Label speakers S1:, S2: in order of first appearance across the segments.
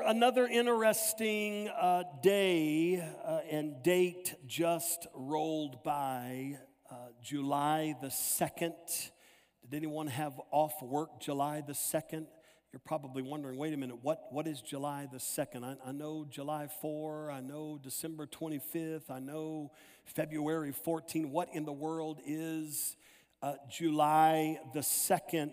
S1: Another interesting day and date just rolled by, July the 2nd. Did anyone have off work July the 2nd? You're probably wondering, wait a minute, what is July the 2nd? I know July 4, I know December 25th, I know February 14. What in the world is July the 2nd?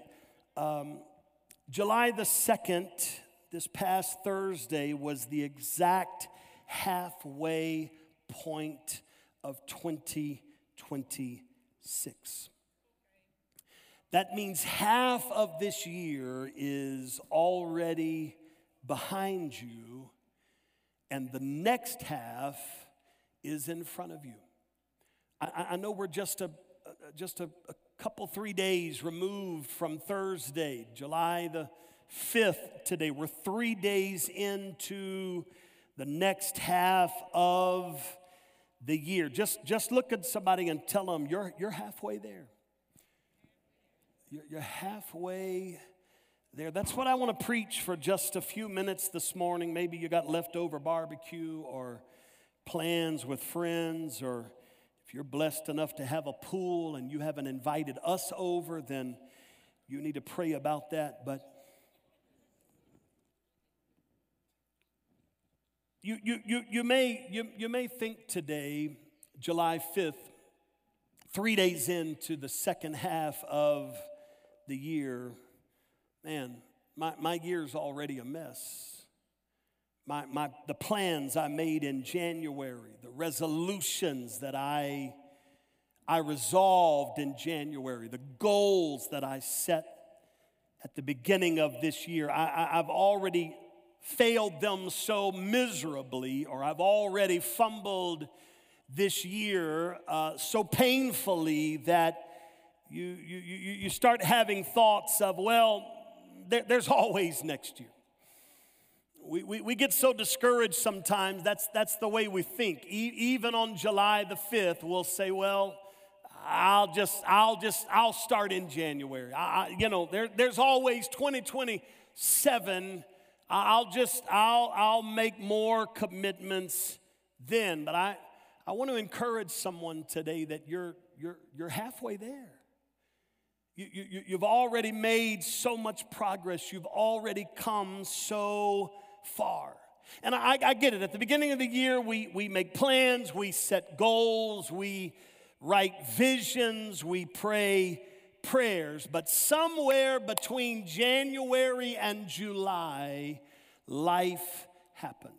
S1: July the 2nd, this past Thursday, was the exact halfway point of 2026. That means half of this year is already behind you, and the next half is in front of you. I know we're just a couple, 3 days removed from Thursday, July the 5th today. We're 3 days into the next half of the year. Just look at somebody and tell them you're halfway there. You're halfway there. That's what I want to preach for just a few minutes this morning. Maybe you got leftover barbecue or plans with friends, or if you're blessed enough to have a pool and you haven't invited us over, then you need to pray about that. But you may think today, July 5th, 3 days into the second half of the year, man, my year's already a mess. The plans I made in January, the resolutions that I resolved in January, the goals that I set at the beginning of this year, I've already failed them so miserably, or I've already fumbled this year so painfully that you start having thoughts of, well, there's always next year. We get so discouraged sometimes. That's the way we think. Even on July the 5th, we'll say, well, I'll start in January. There's always 2027. I'll make more commitments then. But I want to encourage someone today that you're halfway there. You've already made so much progress. You've already come so far. And I get it. At the beginning of the year, we make plans, we set goals, we write visions, we pray prayers. But somewhere between January and July, life happens.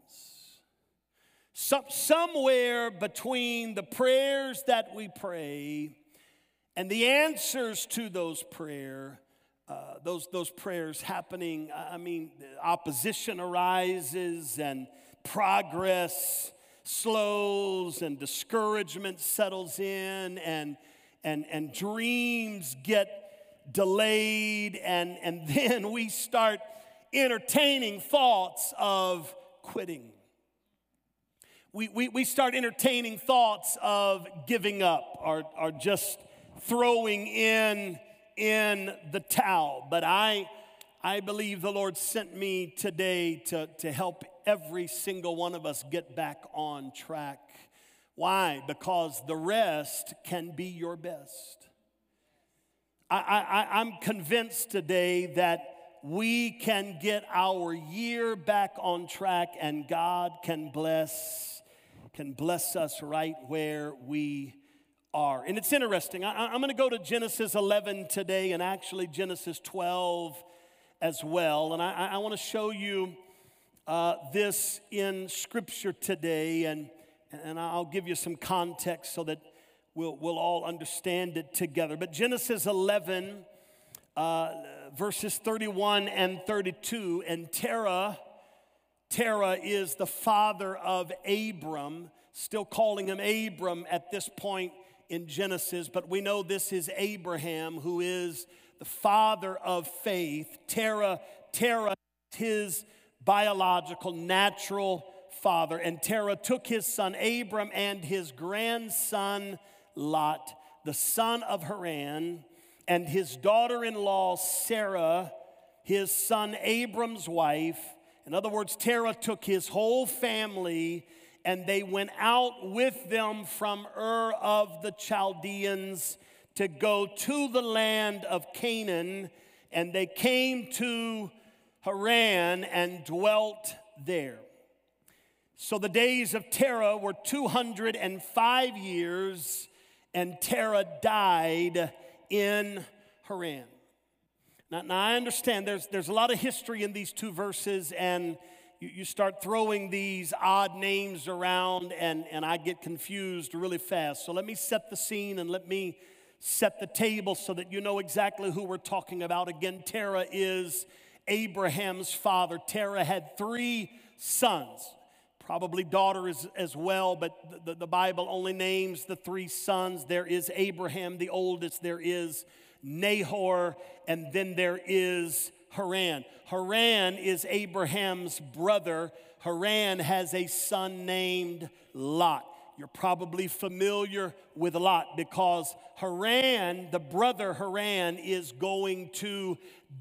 S1: Somewhere between the prayers that we pray and the answers to those prayers happening, opposition arises and progress slows and discouragement settles in and dreams get delayed and then we start entertaining thoughts of quitting. We start entertaining thoughts of giving up or just throwing in the towel. But I believe the Lord sent me today to help every single one of us get back on track. Why? Because the rest can be your best. I'm convinced today that we can get our year back on track and God can bless us right where we are. And it's interesting. I'm going to go to Genesis 11 today and actually Genesis 12 as well. And I want to show you this in Scripture today, and I'll give you some context so that we'll all understand it together. But Genesis 11, verses 31 and 32, and Terah is the father of Abram, still calling him Abram at this point in Genesis, but we know this is Abraham, who is the father of faith. Terah, his biological, natural father. And Terah took his son Abram and his grandson Lot, the son of Haran, and his daughter-in-law Sarah, his son Abram's wife, In other words, Terah took his whole family and they went out with them from Ur of the Chaldeans to go to the land of Canaan, and they came to Haran and dwelt there. So the days of Terah were 205 years, and Terah died in Haran. Now I understand there's a lot of history in these two verses, and you start throwing these odd names around, and I get confused really fast. So let me set the scene and let me set the table so that you know exactly who we're talking about. Again, Terah is Abraham's father. Terah had 3 sons, probably daughters as well, but the Bible only names the 3 sons. There is Abraham, the oldest. There is Nahor, and then there is Haran. Haran is Abraham's brother. Haran has a son named Lot. You're probably familiar with Lot because Haran, the brother Haran, is going to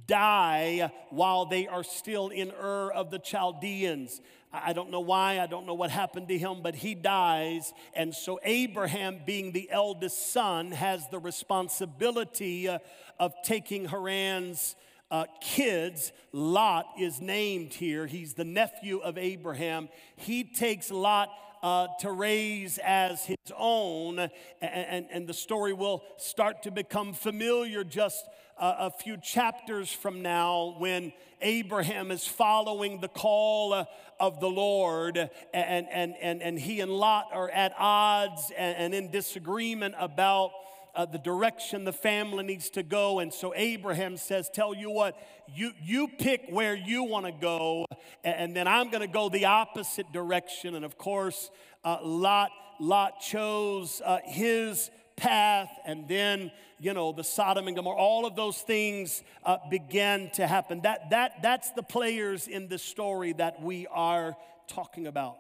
S1: die while they are still in Ur of the Chaldeans. I don't know why, I don't know what happened to him, but he dies. And so Abraham, being the eldest son, has the responsibility of taking Haran's kids. Lot is named here. He's the nephew of Abraham. He takes Lot to raise as his own, and the story will start to become familiar just a few chapters from now when Abraham is following the call of the Lord, and he and Lot are at odds and in disagreement about the direction the family needs to go. And so Abraham says, tell you what, you pick where you want to go, and then I'm going to go the opposite direction. And of course, Lot chose his path, and then, the Sodom and Gomorrah, all of those things began to happen. That's the players in this story that we are talking about.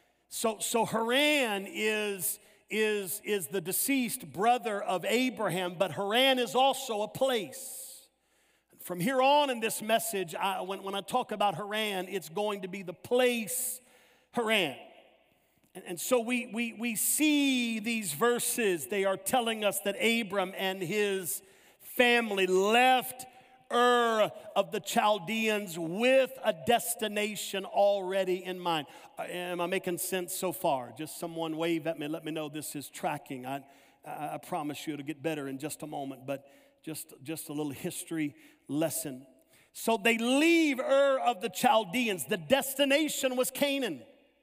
S1: So Haran is the deceased brother of Abraham, but Haran is also a place. From here on in this message, when I talk about Haran, it's going to be the place Haran. And so we see these verses. They are telling us that Abram and his family left Ur of the Chaldeans with a destination already in mind. Am I making sense so far? Just someone wave at me, let me know this is tracking. I promise you it'll get better in just a moment, but just a little history lesson. So they leave Ur of the Chaldeans. The destination was Canaan.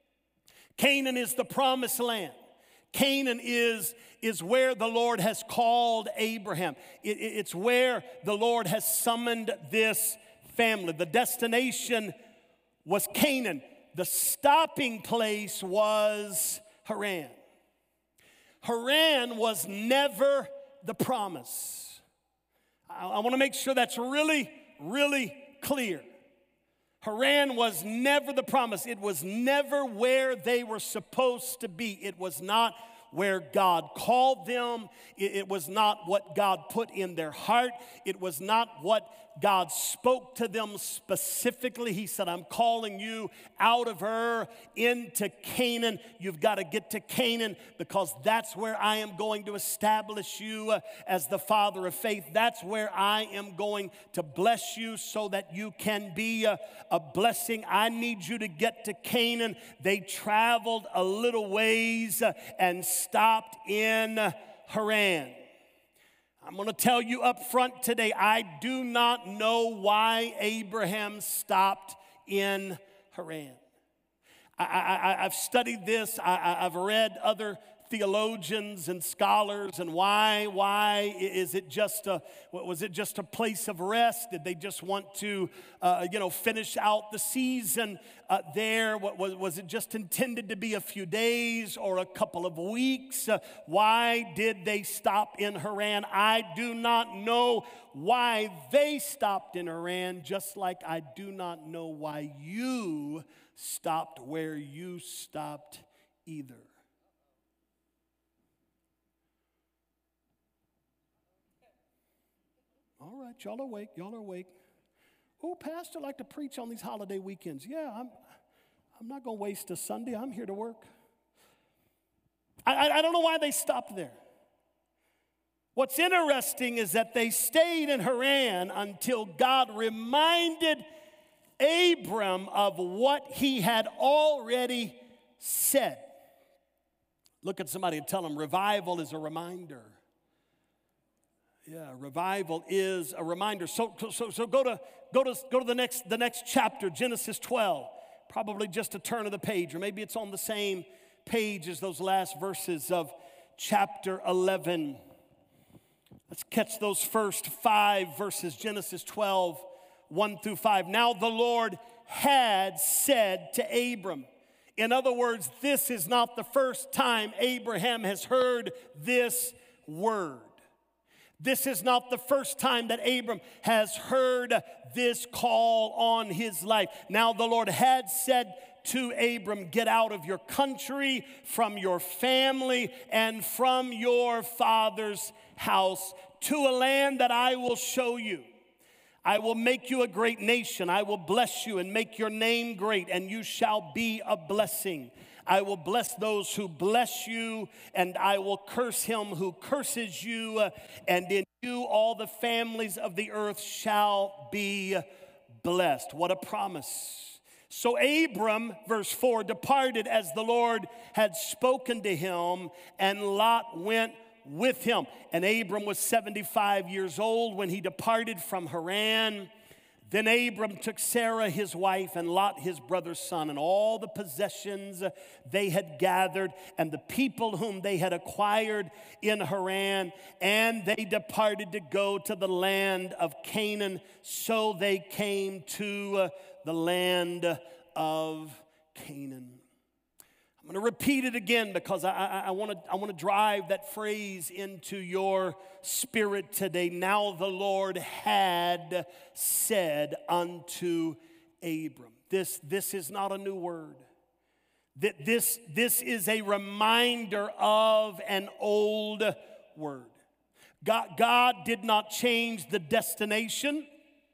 S1: Canaan is the promised land. Canaan is where the Lord has called Abraham. It's where the Lord has summoned this family. The destination was Canaan. The stopping place was Haran. Haran was never the promise. I want to make sure that's really, really clear. Haran was never the promise. It was never where they were supposed to be. It was not where God called them. It was not what God put in their heart. It was not what God spoke to them specifically. He said, I'm calling you out of Ur into Canaan. You've got to get to Canaan because that's where I am going to establish you as the father of faith. That's where I am going to bless you so that you can be a blessing. I need you to get to Canaan. They traveled a little ways and stopped in Haran. I'm going to tell you up front today, I do not know why Abraham stopped in Haran. I've studied this. I've read other theologians and scholars, and why is it just was it just a place of rest? Did they just want to finish out the season there? Was it just intended to be a few days or a couple of weeks? Why did they stop in Haran? I do not know why they stopped in Haran, just like I do not know why you stopped where you stopped either. All right, y'all are awake. Oh, Pastor, I like to preach on these holiday weekends. Yeah, I'm not going to waste a Sunday. I'm here to work. I don't know why they stopped there. What's interesting is that they stayed in Haran until God reminded Abram of what he had already said. Look at somebody and tell them revival is a reminder. Yeah, revival is a reminder. So go to the next chapter, Genesis 12. Probably just a turn of the page, or maybe it's on the same page as those last verses of chapter 11. Let's catch those first 5 verses, Genesis 12, 1 through 5. Now the Lord had said to Abram. In other words, this is not the first time Abraham has heard this word. This is not the first time that Abram has heard this call on his life. Now the Lord had said to Abram, get out of your country, from your family, and from your father's house to a land that I will show you. I will make you a great nation. I will bless you and make your name great, and you shall be a blessing. I will bless those who bless you, and I will curse him who curses you, and in you all the families of the earth shall be blessed. What a promise. So Abram, verse 4, departed as the Lord had spoken to him, and Lot went with him. And Abram was 75 years old when he departed from Haran. Then Abram took Sarah his wife and Lot his brother's son and all the possessions they had gathered and the people whom they had acquired in Haran, and they departed to go to the land of Canaan. So they came to the land of Canaan. I'm going to repeat it again because I want to drive that phrase into your spirit today. Now the Lord had said unto Abram. This is not a new word. This is a reminder of an old word. God did not change the destination.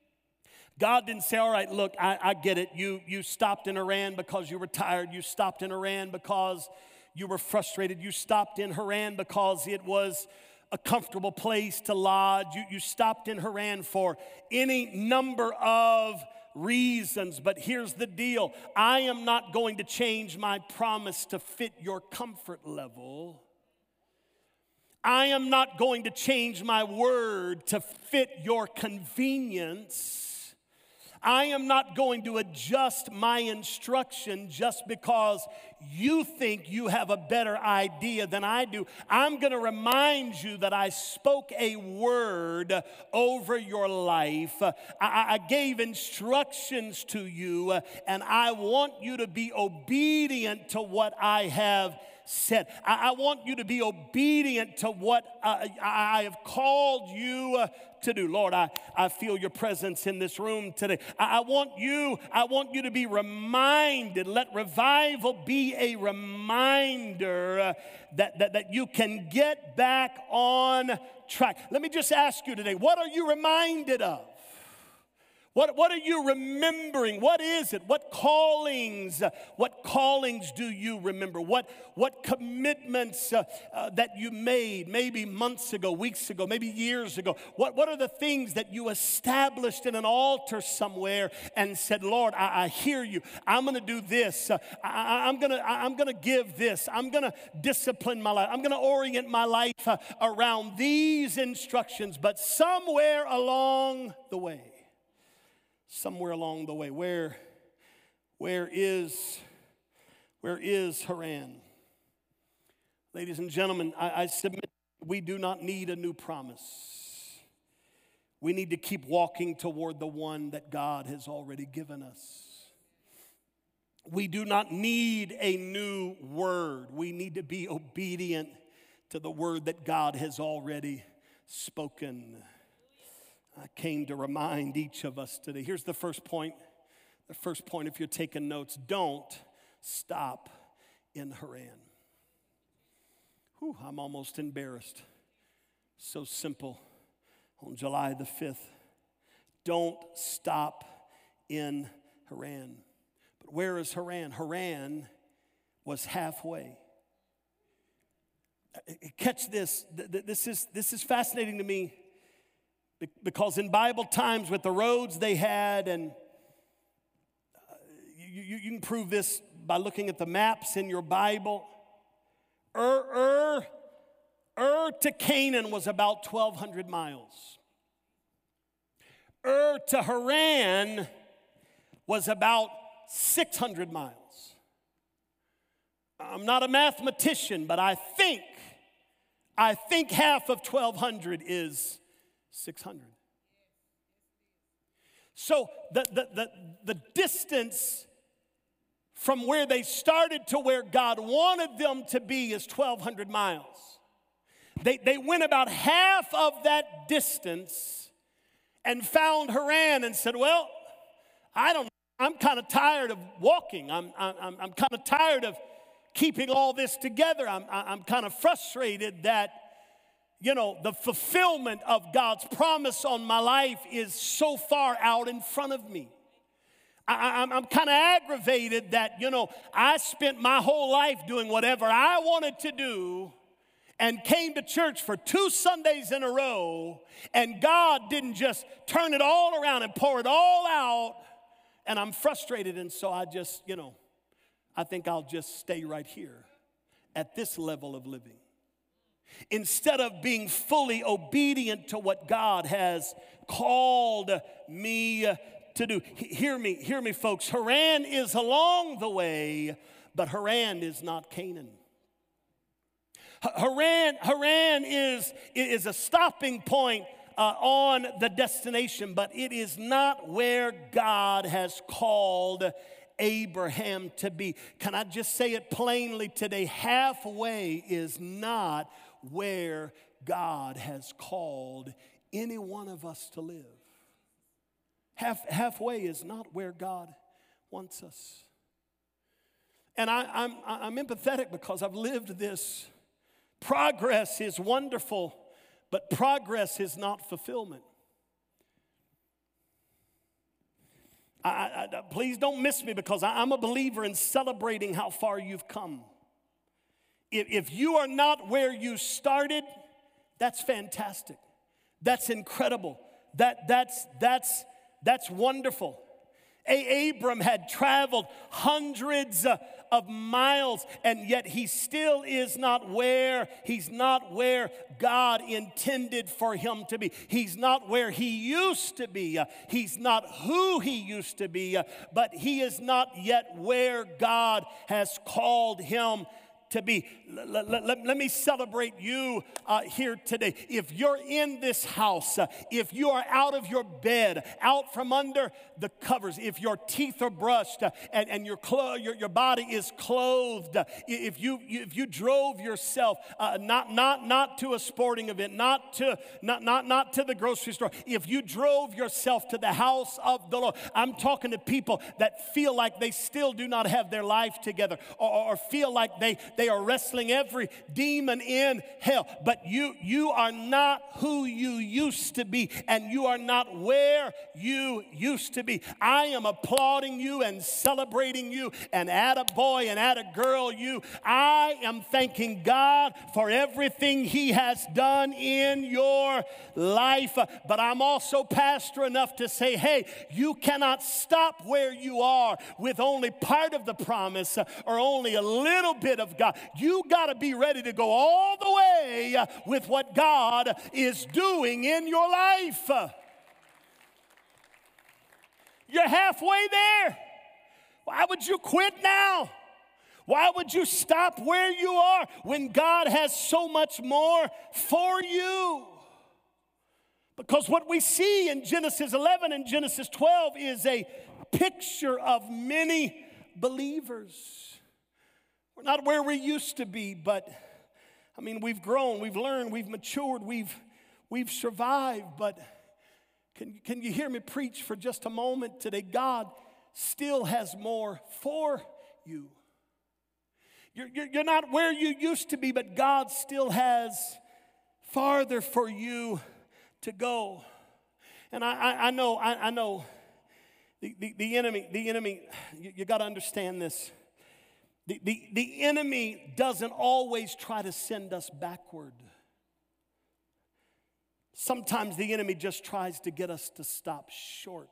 S1: God didn't say, all right, look, I get it. You stopped in Haran because you were tired. You stopped in Haran because you were frustrated. You stopped in Haran because it was a comfortable place to lodge. You stopped in Haran for any number of reasons. But here's the deal. I am not going to change my promise to fit your comfort level. I am not going to change my word to fit your convenience. I am not going to adjust my instruction just because you think you have a better idea than I do. I'm going to remind you that I spoke a word over your life. I gave instructions to you, and I want you to be obedient to what I have said. I want you to be obedient to what I have called you to do. Lord, I feel your presence in this room today. I want you to be reminded. Let revival be a reminder that you can get back on track. Let me just ask you today, what are you reminded of? What are you remembering? What is it? What callings do you remember? What commitments that you made maybe months ago, weeks ago, maybe years ago? What are the things that you established in an altar somewhere and said, Lord, I hear you. I'm going to do this. I'm going to give this. I'm going to discipline my life. I'm going to orient my life around these instructions. But somewhere along the way, where is Haran? Ladies and gentlemen, I submit we do not need a new promise. We need to keep walking toward the one that God has already given us. We do not need a new word. We need to be obedient to the word that God has already spoken. I came to remind each of us today. Here's the first point. The first point, if you're taking notes, don't stop in Haran. Whew, I'm almost embarrassed. So simple. On July the 5th, don't stop in Haran. But where is Haran? Haran was halfway. Catch this. This is fascinating to me because in Bible times with the roads they had, and you can prove this by looking at the maps in your Bible. Ur to Canaan was about 1,200 miles. Ur to Haran was about 600 miles. I'm not a mathematician, but I think half of 1,200 is 600. So the distance from where they started to where God wanted them to be is 1,200 miles. They went about half of that distance and found Haran and said, well, I'm kind of tired of walking. I'm kind of tired of keeping all this together. I'm kind of frustrated that, the fulfillment of God's promise on my life is so far out in front of me. I'm kind of aggravated that, I spent my whole life doing whatever I wanted to do and came to church for 2 Sundays in a row, and God didn't just turn it all around and pour it all out, and I'm frustrated, and so I just, I think I'll just stay right here at this level of living. Instead of being fully obedient to what God has called me to do. Hear me, folks. Haran is along the way, but Haran is not Canaan. Haran is a stopping point on the destination, but it is not where God has called Abraham to be. Can I just say it plainly today? Halfway is not where God has called any one of us to live. Halfway is not where God wants us. And I'm empathetic because I've lived this. Progress is wonderful, but progress is not fulfillment. Please don't miss me because I'm a believer in celebrating how far you've come. If you are not where you started, that's fantastic. That's incredible. That's wonderful. Abram had traveled hundreds of miles, and yet he still is not where God intended for him to be. He's not where he used to be. He's not who he used to be, but he is not yet where God has called him to be. Let me celebrate you here today. If you're in this house, if you are out of your bed, out from under the covers, if your teeth are brushed and your body is clothed, if you drove yourself not to a sporting event, not to the grocery store, if you drove yourself to the house of the Lord, I'm talking to people that feel like they still do not have their life together, or feel like they are wrestling every demon in hell. But you are not who you used to be, and you are not where you used to be. I am applauding you and celebrating you, and attaboy and attagirl you. I am thanking God for everything He has done in your life. But I'm also pastor enough to say, hey, you cannot stop where you are with only part of the promise or only a little bit of God. You got to be ready to go all the way with what God is doing in your life. You're halfway there. Why would you quit now? Why would you stop where you are when God has so much more for you? Because what we see in Genesis 11 and Genesis 12 is a picture of many believers. We're not where we used to be, but we've grown, we've learned, we've matured, we've survived. But can you hear me preach for just a moment today? God still has more for you. You're not where you used to be, but God still has farther for you to go. And I know The enemy, you got to understand this. The enemy doesn't always try to send us backward. Sometimes the enemy just tries to get us to stop short.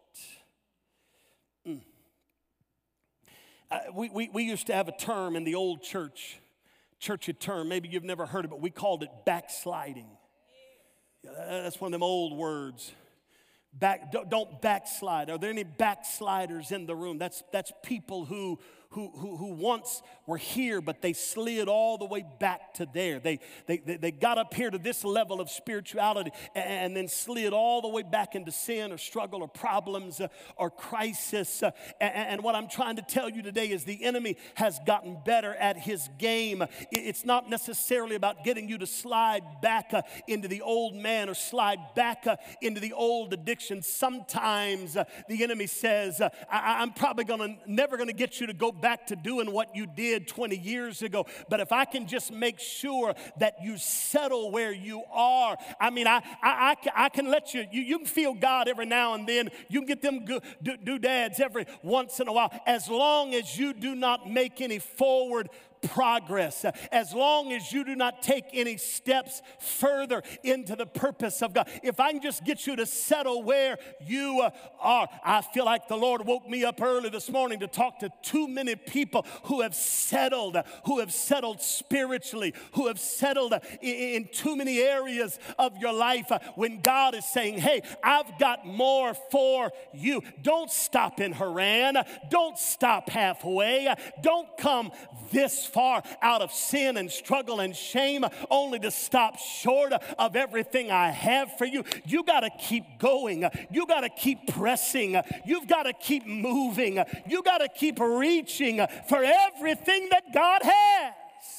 S1: We used to have a term in the old churchy term. Maybe you've never heard it, but we called it backsliding. That's one of them old words. Don't backslide. Are there any backsliders in the room? That's people who once were here, but they slid all the way back to there. They got up here to this level of spirituality and then slid all the way back into sin or struggle or problems or crisis. And what I'm trying to tell you today is the enemy has gotten better at his game. It's not necessarily about getting you to slide back into the old man or slide back into the old addiction. Sometimes the enemy says, I'm probably never going to get you to go back to doing what you did 20 years ago. But if I can just make sure that you settle where you are, I mean, I can let you can feel God every now and then. You can get them doodads every once in a while. As long as you do not make any forward progress, as long as you do not take any steps further into the purpose of God. If I can just get you to settle where you are. I feel like the Lord woke me up early this morning to talk to too many people who have settled spiritually, who have settled in too many areas of your life when God is saying, hey, I've got more for you. Don't stop in Haran. Don't stop halfway. Don't come this far out of sin and struggle and shame only to stop short of everything I have for you. You got to keep going. You got to keep pressing. You've got to keep moving. You got to keep reaching for everything that God has.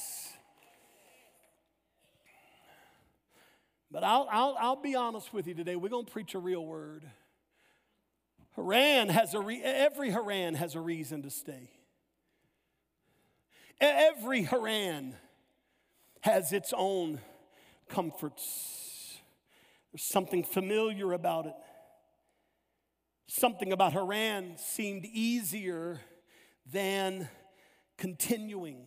S1: But I'll be honest with you today. We're going to preach a real word. Every Haran has a reason to stay. Every Haran has its own comforts. There's something familiar about it. Something about Haran seemed easier than continuing.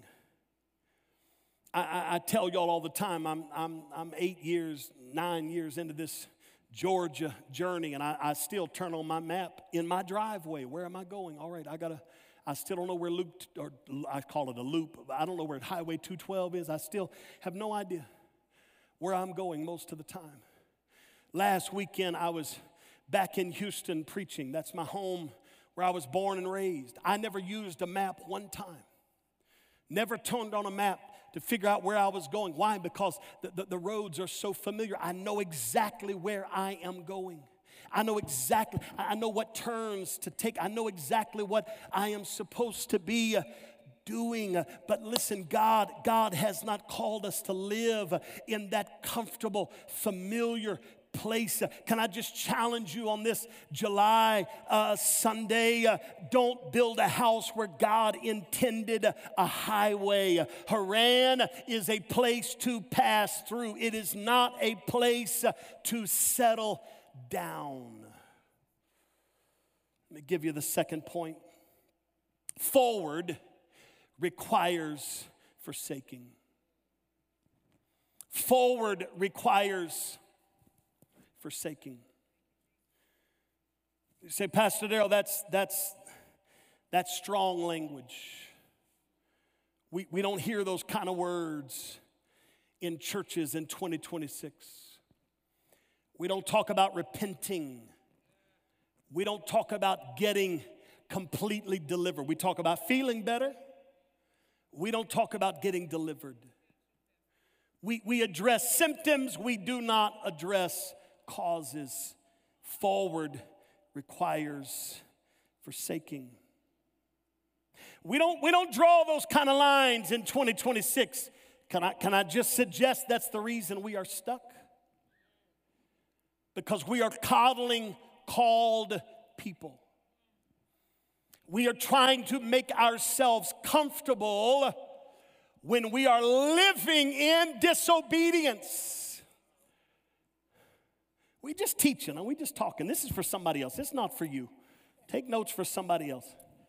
S1: I tell y'all all the time, I'm 9 years into this Georgia journey, and I still turn on my map in my driveway. Where am I going? All right, I still don't know where I call it a loop. I don't know where Highway 212 is. I still have no idea where I'm going most of the time. Last weekend, I was back in Houston preaching. That's my home where I was born and raised. I never used a map one time. Never turned on a map to figure out where I was going. Why? Because the roads are so familiar. I know exactly where I am going. I know what turns to take. I know exactly what I am supposed to be doing. But listen, God has not called us to live in that comfortable, familiar place. Can I just challenge you on this July Sunday? Don't build a house where God intended a highway. Haran is a place to pass through. It is not a place to settle down. Let me give you the second point. Forward requires forsaking. Forward requires forsaking. You say, Pastor Darrell, that's strong language. We don't hear those kind of words in churches in 2026. We don't talk about repenting. We don't talk about getting completely delivered. We talk about feeling better. We don't talk about getting delivered. We address symptoms. We do not address causes. Forward requires forsaking. We don't draw those kind of lines in 2026. Can I just suggest that's the reason we are stuck? Because we are coddling called people. We are trying to make ourselves comfortable when we are living in disobedience. We just teaching and we just talking. This is for somebody else. It's not for you Take notes for somebody else.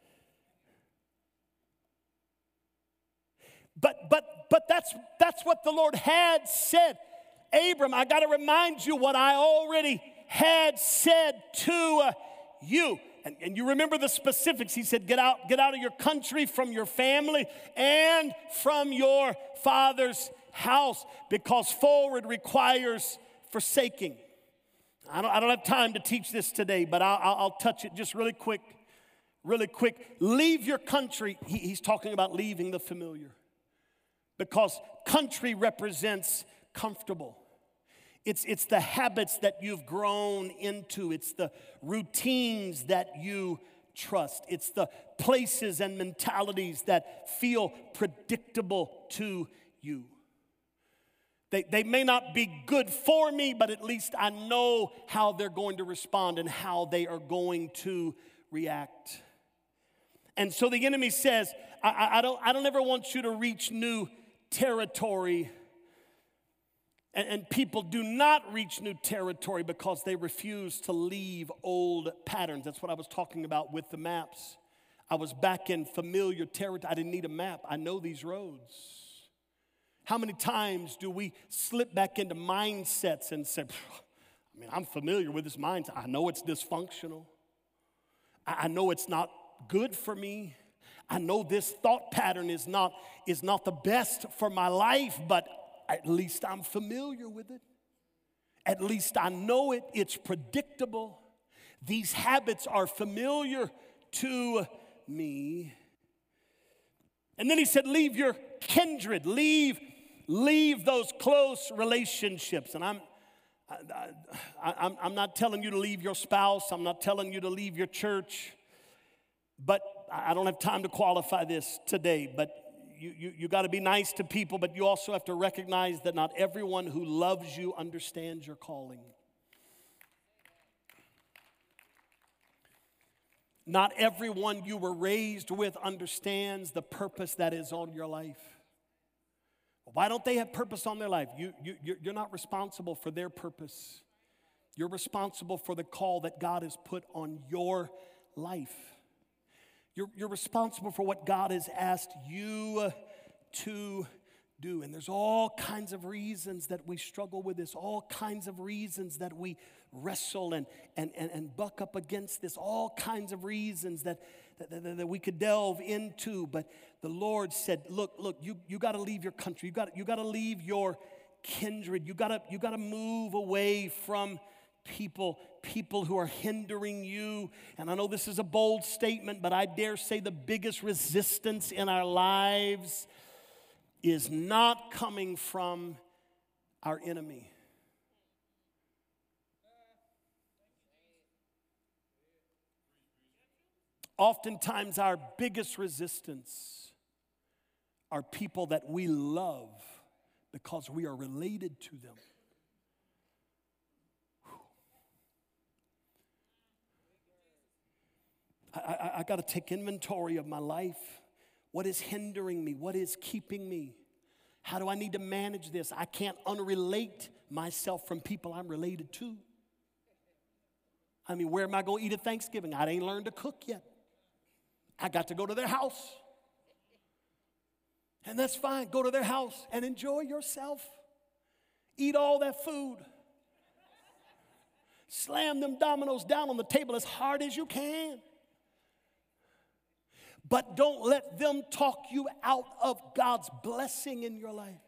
S1: But that's what the Lord had said. Abram, I got to remind you what I already had said to you. And you remember the specifics. He said, get out of your country, from your family, and from your father's house, because forward requires forsaking. I don't have time to teach this today, but I'll touch it just really quick. Leave your country. He's talking about leaving the familiar, because country represents comfortable. It's the habits that you've grown into. It's the routines that you trust. It's the places and mentalities that feel predictable to you. They may not be good for me, but at least I know how they're going to respond and how they are going to react. And so the enemy says, I don't ever want you to reach new territory. And people do not reach new territory because they refuse to leave old patterns. That's what I was talking about with the maps. I was back in familiar territory. I didn't need a map. I know these roads. How many times do we slip back into mindsets and say, I'm familiar with this mindset. I know it's dysfunctional. I know it's not good for me. I know this thought pattern is not the best for my life, but at least I'm familiar with it. At least I know it. It's predictable. These habits are familiar to me. And then he said, leave your kindred. Leave those close relationships. And I'm not telling you to leave your spouse. I'm not telling you to leave your church. But I don't have time to qualify this today. But you got to be nice to people, but you also have to recognize that not everyone who loves you understands your calling. Not everyone you were raised with understands the purpose that is on your life. Why don't they have purpose on their life? You're not responsible for their purpose. You're responsible for the call that God has put on your life. You're responsible for what God has asked you to do. And there's all kinds of reasons that we struggle with this, all kinds of reasons that we wrestle and buck up against this, all kinds of reasons that we could delve into. But the Lord said, look, you got to leave your country. You got to leave your kindred. You got to move away from people who are hindering you. And I know this is a bold statement, but I dare say the biggest resistance in our lives is not coming from our enemy. Oftentimes our biggest resistance are people that we love because we are related to them. I got to take inventory of my life. What is hindering me? What is keeping me? How do I need to manage this? I can't unrelate myself from people I'm related to. Where am I going to eat at Thanksgiving? I ain't learned to cook yet. I got to go to their house. And that's fine. Go to their house and enjoy yourself. Eat all that food. Slam them dominoes down on the table as hard as you can. But don't let them talk you out of God's blessing in your life.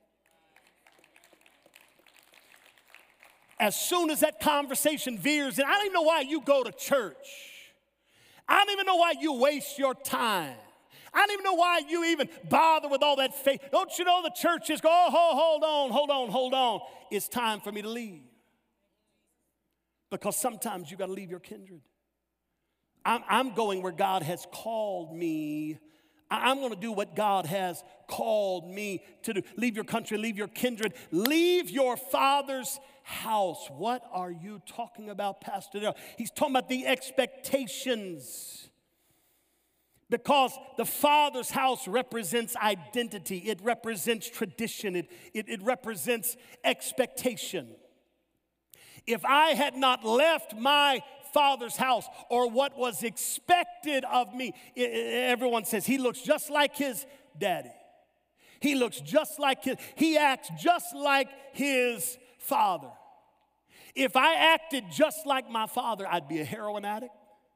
S1: As soon as that conversation veers, and I don't even know why you go to church. I don't even know why you waste your time. I don't even know why you even bother with all that faith. Don't you know the church is going, hold on. It's time for me to leave. Because sometimes you got to leave your kindred. I'm going where God has called me. I'm going to do what God has called me to do. Leave your country, leave your kindred, leave your father's house. What are you talking about, Pastor Darrell? He's talking about the expectations. Because the father's house represents identity. It represents tradition. It represents expectation. If I had not left my father's house or what was expected of me. Everyone says he looks just like his daddy. He looks just like he acts just like his father. If I acted just like my father, I'd be a heroin addict.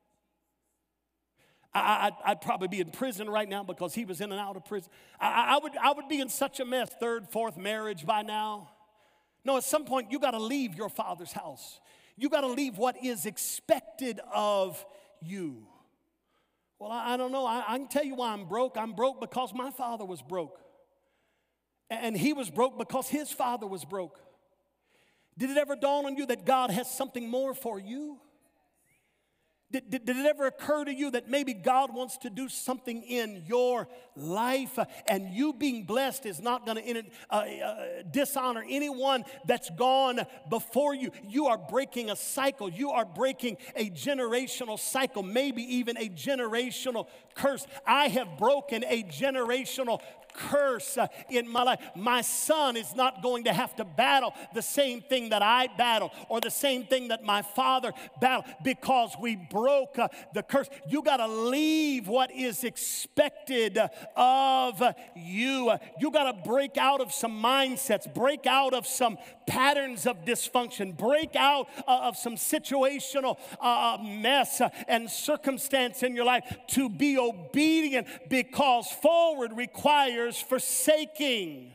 S1: I'd probably be in prison right now because he was in and out of prison. I would be in such a mess, third, fourth marriage by now. No, at some point you got to leave your father's house. You got to leave what is expected of you. Well, I don't know. I can tell you why I'm broke. I'm broke because my father was broke. And he was broke because his father was broke. Did it ever dawn on you that God has something more for you? Did it ever occur to you that maybe God wants to do something in your life and you being blessed is not going to dishonor anyone that's gone before you? You are breaking a cycle. You are breaking a generational cycle, maybe even a generational curse. I have broken a generational curse in my life. My son is not going to have to battle the same thing that I battled or the same thing that my father battled because we broke the curse. You got to leave what is expected of you. You got to break out of some mindsets, break out of some patterns of dysfunction, break out of some situational mess and circumstance in your life to be obedient, because forward requires forsaking.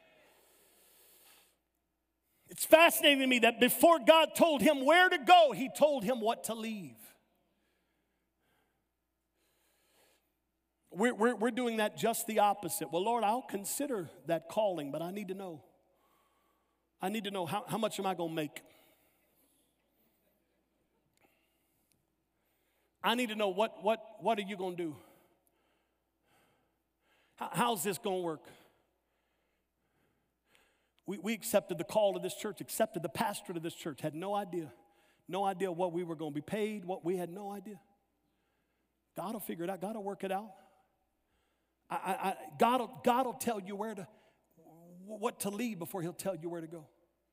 S1: It's fascinating to me that before God told him where to go, he told him what to leave. We're doing that just the opposite. Well, Lord, I'll consider that calling, but I need to know. I need to know how much am I going to make? I need to know what are you going to do? How's this going to work? We accepted the call to this church, accepted the pastor to this church, had no idea what we were going to be paid, what we had no idea. God will figure it out. God will work it out. God will tell you what to leave before he'll tell you where to go.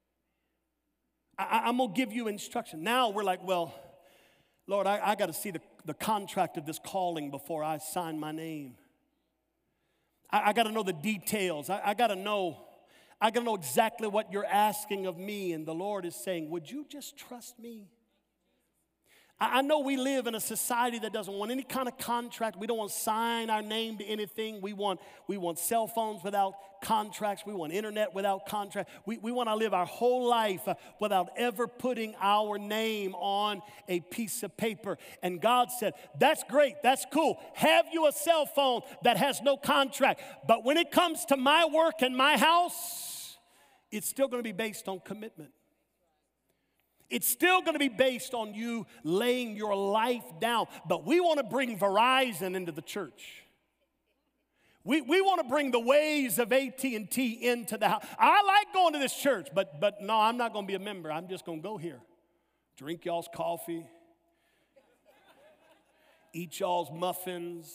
S1: I'm going to give you instruction. Now we're like, well, Lord, I got to see the contract of this calling before I sign my name. I got to know the details. I got to know exactly what you're asking of me. And the Lord is saying, would you just trust me? I know we live in a society that doesn't want any kind of contract. We don't want to sign our name to anything. We want cell phones without contracts. We want internet without contract. We want to live our whole life without ever putting our name on a piece of paper. And God said, that's great. That's cool. Have you a cell phone that has no contract. But when it comes to my work and my house, it's still going to be based on commitment. It's still going to be based on you laying your life down. But we want to bring Verizon into the church. We want to bring the ways of AT&T into the house. I like going to this church, but no, I'm not going to be a member. I'm just going to go here. Drink y'all's coffee. Eat y'all's muffins.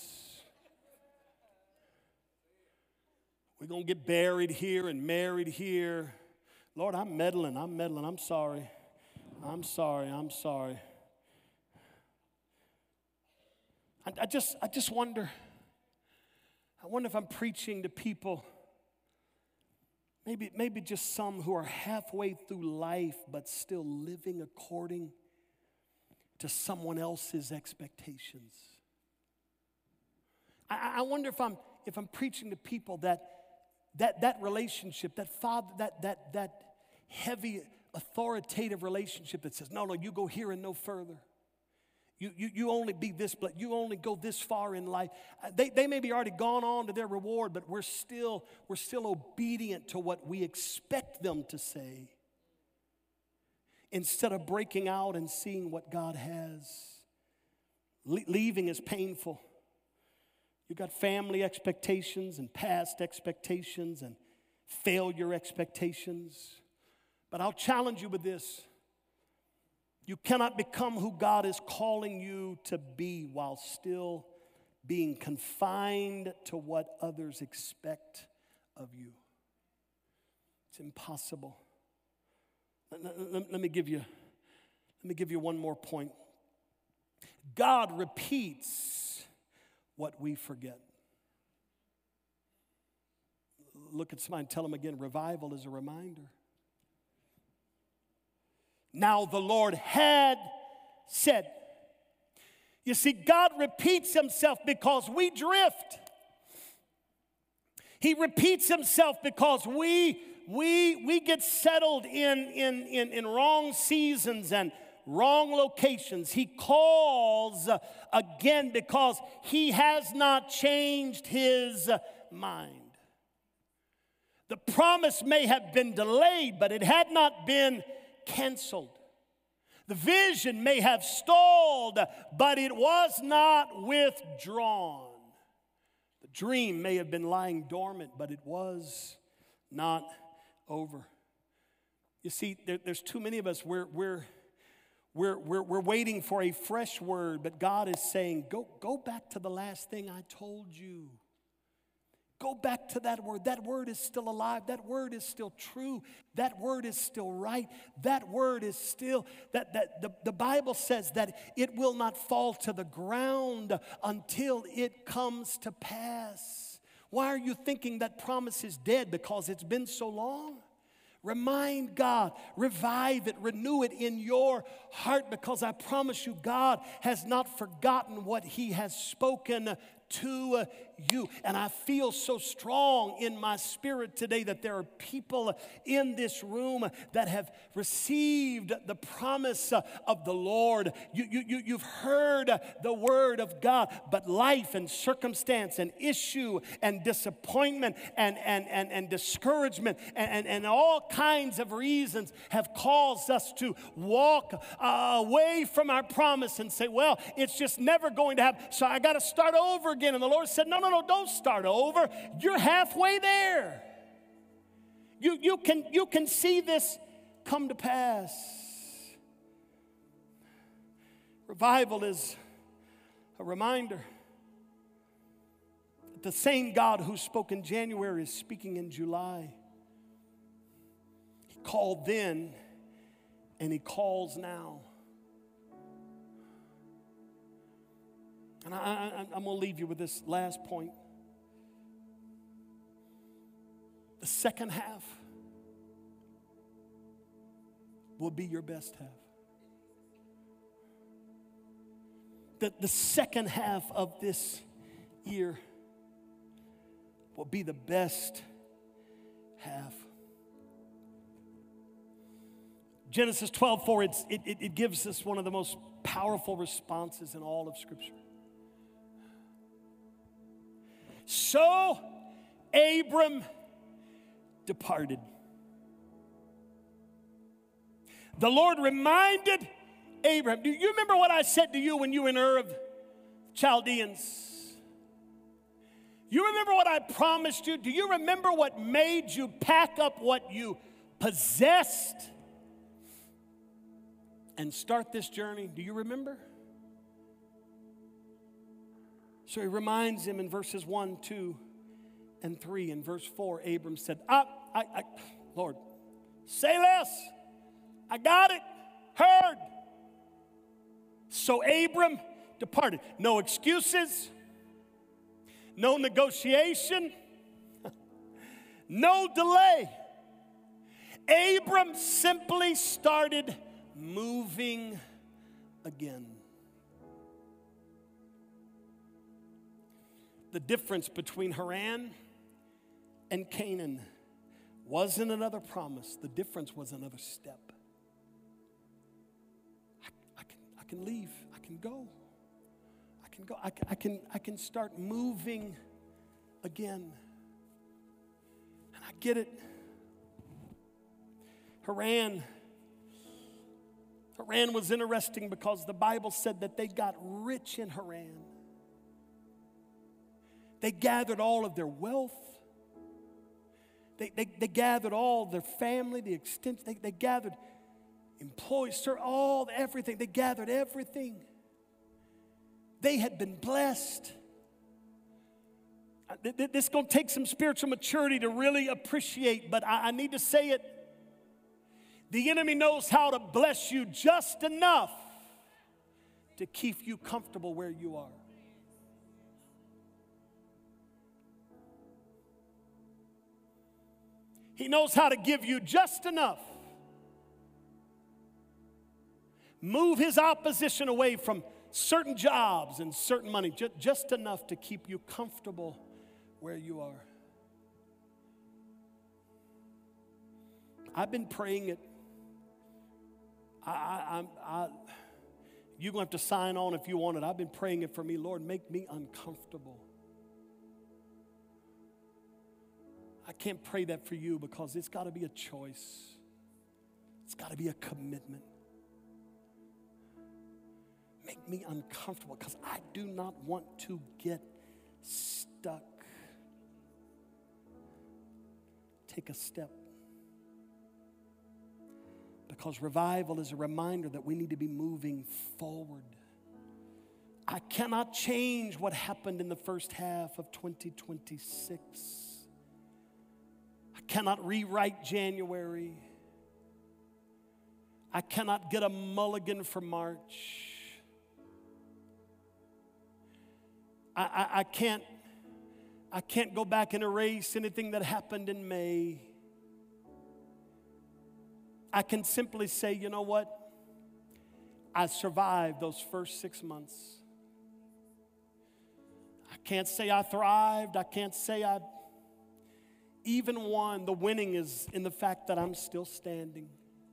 S1: We're going to get buried here and married here. Lord, I'm meddling. I'm sorry. I'm sorry. I just wonder. I wonder if I'm preaching to people, maybe just some who are halfway through life but still living according to someone else's expectations. I wonder if I'm preaching to people that relationship, that father, that heavy authoritative relationship that says, no, you go here and no further. You only be this, but you only go this far in life. They may be already gone on to their reward, but we're still obedient to what we expect them to say, instead of breaking out and seeing what God has. Leaving is painful. You've got family expectations and past expectations and failure expectations. But I'll challenge you with this. You cannot become who God is calling you to be while still being confined to what others expect of you. It's impossible. Let me give you one more point. God repeats what we forget. Look at somebody and tell them again, revival is a reminder. Now the Lord had said. You see, God repeats himself because we drift. He repeats himself because we get settled in wrong seasons and wrong locations. He calls again because he has not changed his mind. The promise may have been delayed, but it had not been canceled. The vision may have stalled, but it was not withdrawn. The dream may have been lying dormant, but it was not over. You see, there's too many of us. We're waiting for a fresh word, but God is saying, go back to the last thing I told you. Go back to that word. That word is still alive. That word is still true. That word is still right. That word is still, the Bible says that it will not fall to the ground until it comes to pass. Why are you thinking that promise is dead? Because it's been so long? Remind God, revive it, renew it in your heart, because I promise you, God has not forgotten what he has spoken to you. And I feel so strong in my spirit today that there are people in this room that have received the promise of the Lord. You've heard the word of God, but life and circumstance and issue and disappointment and discouragement and all kinds of reasons have caused us to walk away from our promise and say, well, it's just never going to happen, so I got to start over again. And the Lord said, no, don't start over. You're halfway there. You can see this come to pass. Revival is a reminder that the same God who spoke in January is speaking in July. He called then and he calls now. And I'm going to leave you with this last point. The second half will be your best half. The second half of this year will be the best half. Genesis 12:4, it gives us one of the most powerful responses in all of Scripture. So Abram departed. The Lord reminded Abraham. Do you remember what I said to you when you were in Ur of Chaldeans? You remember what I promised you? Do you remember what made you pack up what you possessed and start this journey? Do you remember? So he reminds him in verses 1, 2, and 3. In verse 4, Abram said, Lord, say less. I got it. Heard. So Abram departed. No excuses. No negotiation. No delay. Abram simply started moving again. The difference between Haran and Canaan wasn't another promise. The difference was another step. I can leave. I can go. I can start moving again. And I get it. Haran was interesting because the Bible said that they got rich in Haran. They gathered all of their wealth. They gathered all their family, the extent. They gathered employees, everything. They gathered everything. They had been blessed. This is going to take some spiritual maturity to really appreciate, but I need to say it. The enemy knows how to bless you just enough to keep you comfortable where you are. He knows how to give you just enough. Move his opposition away from certain jobs and certain money, just enough to keep you comfortable where you are. I've been praying it. You're going to have to sign on if you want it. I've been praying it for me. Lord, make me uncomfortable. I can't pray that for you because it's got to be a choice. It's got to be a commitment. Make me uncomfortable because I do not want to get stuck. Take a step. Because revival is a reminder that we need to be moving forward. I cannot change what happened in the first half of 2026. I cannot rewrite January. I cannot get a mulligan for March. I can't go back and erase anything that happened in May. I can simply say, you know what? I survived those first 6 months. I can't say I thrived. I can't say I even won. The winning is in the fact that I'm still standing.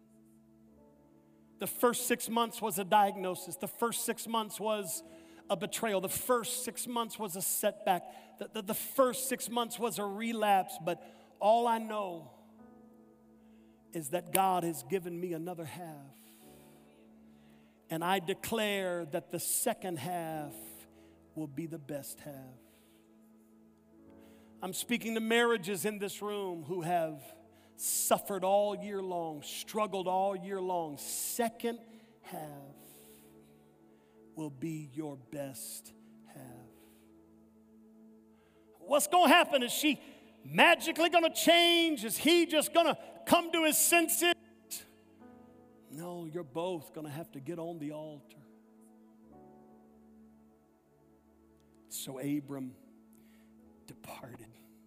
S1: The first 6 months was a diagnosis. The first 6 months was a betrayal. The first 6 months was a setback. The first 6 months was a relapse. But all I know is that God has given me another half. And I declare that the second half will be the best half. I'm speaking to marriages in this room who have suffered all year long, struggled all year long. Second half will be your best half. What's going to happen? Is she magically going to change? Is he just going to come to his senses? No, you're both going to have to get on the altar. So Abram departed.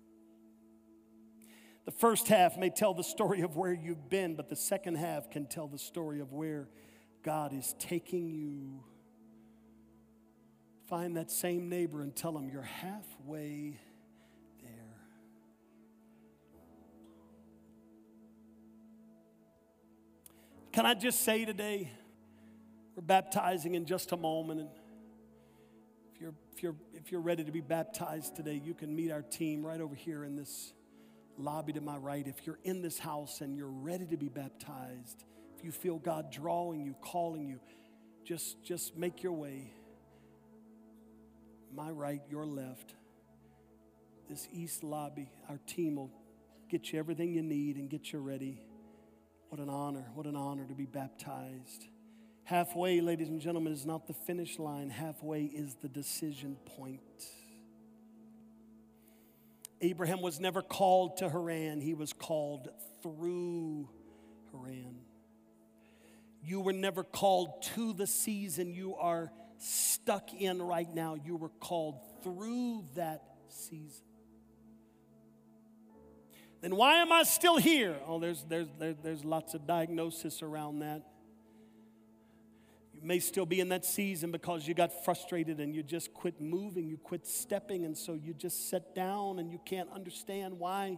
S1: The first half may tell the story of where you've been, but the second half can tell the story of where God is taking you. Find that same neighbor and tell him you're halfway there. Can I just say today, we're baptizing in just a moment, and if you're ready to be baptized today, you can meet our team right over here in this lobby to my right. If you're in this house and you're ready to be baptized, if you feel God drawing you, calling you, just make your way. My right, your left. This east lobby, our team will get you everything you need and get you ready. What an honor to be baptized. Halfway, ladies and gentlemen, is not the finish line. Halfway is the decision point. Abraham was never called to Haran. He was called through Haran. You were never called to the season you are stuck in right now. You were called through that season. Then why am I still here? Oh, there's lots of diagnosis around that. You may still be in that season because you got frustrated and you just quit moving, you quit stepping, and so you just sat down and you can't understand why.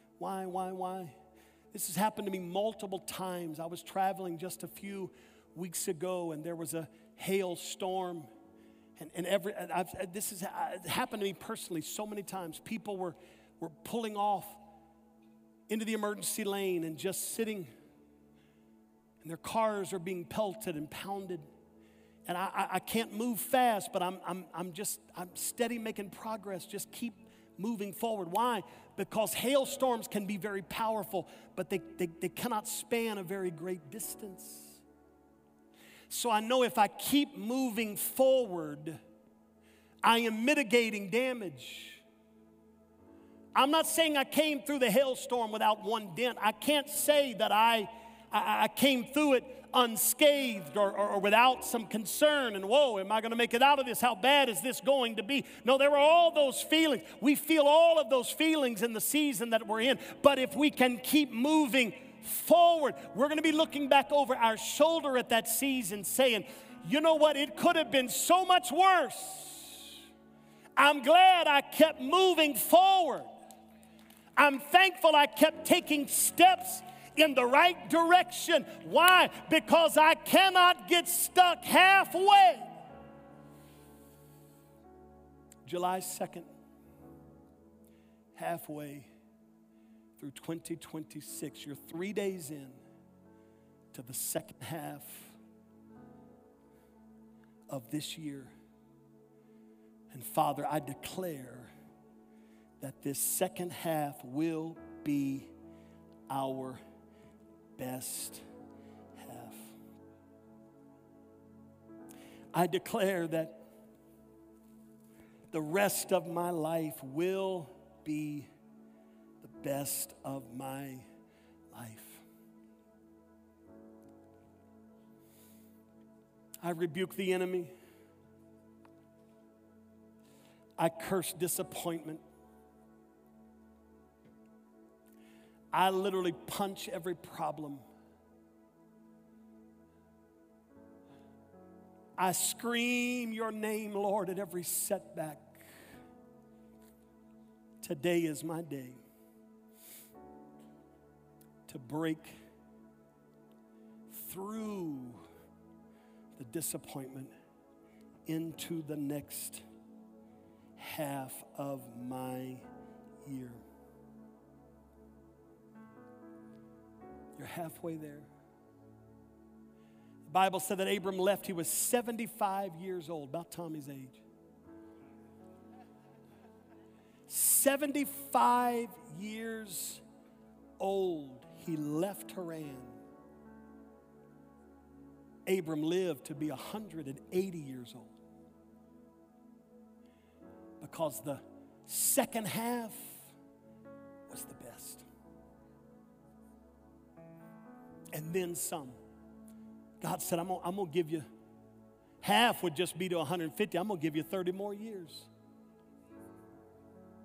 S1: This has happened to me multiple times. I was traveling just a few weeks ago and there was a hailstorm, and this has happened to me personally so many times. People were pulling off into the emergency lane and just sitting, and their cars are being pelted and pounded. And I can't move fast, but I'm steady making progress. Just keep moving forward. Why? Because hailstorms can be very powerful, but they cannot span a very great distance. So I know if I keep moving forward, I am mitigating damage. I'm not saying I came through the hailstorm without one dent. I can't say that I came through it unscathed or without some concern and, whoa, am I going to make it out of this? How bad is this going to be? No, there were all those feelings. We feel all of those feelings in the season that we're in. But if we can keep moving forward, we're going to be looking back over our shoulder at that season saying, you know what? It could have been so much worse. I'm glad I kept moving forward. I'm thankful I kept taking steps in the right direction. Why? Because I cannot get stuck halfway. July 2nd, halfway through 2026. You're 3 days in to the second half of this year. And Father, I declare that this second half will be our best half. I declare that the rest of my life will be the best of my life. I rebuke the enemy. I curse disappointment. I literally punch every problem. I scream your name, Lord, at every setback. Today is my day to break through the disappointment into the next half of my year. You're halfway there. The Bible said that Abram left. He was 75 years old, about Tommy's age. 75 years old, he left Haran. Abram lived to be 180 years old. Because the second half was the best. And then some. God said, I'm going to give you, half would just be to 150. I'm going to give you 30 more years.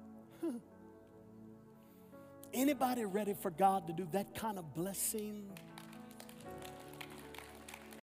S1: Anybody ready for God to do that kind of blessing